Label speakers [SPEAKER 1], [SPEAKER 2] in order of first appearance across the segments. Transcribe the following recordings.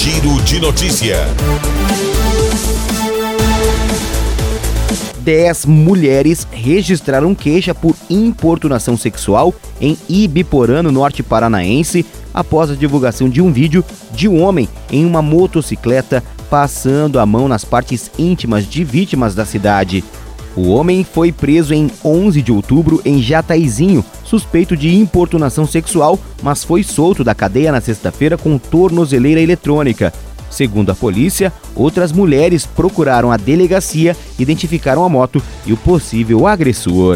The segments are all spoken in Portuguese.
[SPEAKER 1] Giro de notícia.
[SPEAKER 2] 10 mulheres registraram queixa por importunação sexual em Ibiporã, no norte paranaense, após a divulgação de um vídeo de um homem em uma motocicleta passando a mão nas partes íntimas de vítimas da cidade. O homem foi preso em 11 de outubro em Jataizinho, suspeito de importunação sexual, mas foi solto da cadeia na sexta-feira com tornozeleira eletrônica. Segundo a polícia, outras mulheres procuraram a delegacia, identificaram a moto e o possível agressor.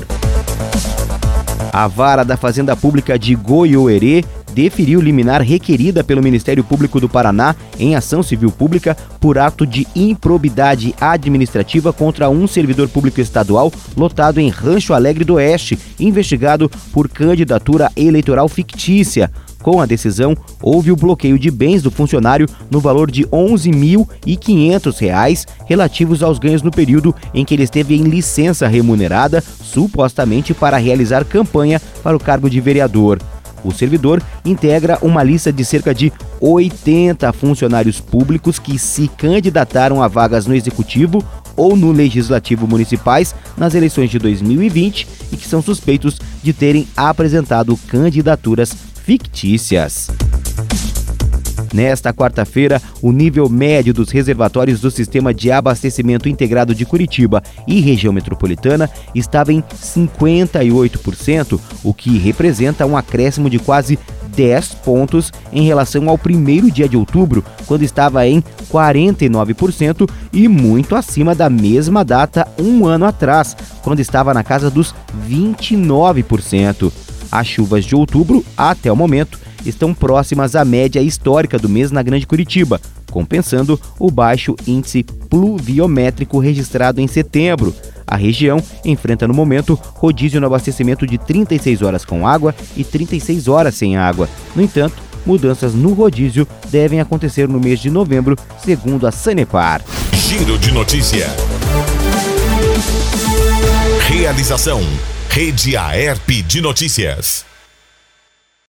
[SPEAKER 2] A Vara da Fazenda Pública de Goiôerê deferiu liminar requerida pelo Ministério Público do Paraná em ação civil pública por ato de improbidade administrativa contra um servidor público estadual lotado em Rancho Alegre do Oeste, investigado por candidatura eleitoral fictícia. Com a decisão, houve o bloqueio de bens do funcionário no valor de R$ 11.500 relativos aos ganhos no período em que ele esteve em licença remunerada, supostamente para realizar campanha para o cargo de vereador. O servidor integra uma lista de cerca de 80 funcionários públicos que se candidataram a vagas no Executivo ou no Legislativo municipais nas eleições de 2020 e que são suspeitos de terem apresentado candidaturas fictícias. Nesta quarta-feira, o nível médio dos reservatórios do Sistema de Abastecimento Integrado de Curitiba e região metropolitana estava em 58%, o que representa um acréscimo de quase 10 pontos em relação ao primeiro dia de outubro, quando estava em 49% e muito acima da mesma data um ano atrás, quando estava na casa dos 29%. As chuvas de outubro, até o momento, estão próximas à média histórica do mês na Grande Curitiba, compensando o baixo índice pluviométrico registrado em setembro. A região enfrenta no momento rodízio no abastecimento de 36 horas com água e 36 horas sem água. No entanto, mudanças no rodízio devem acontecer no mês de novembro, segundo a Sanepar.
[SPEAKER 1] Giro de notícia. Realização: Rede Aerp de Notícias.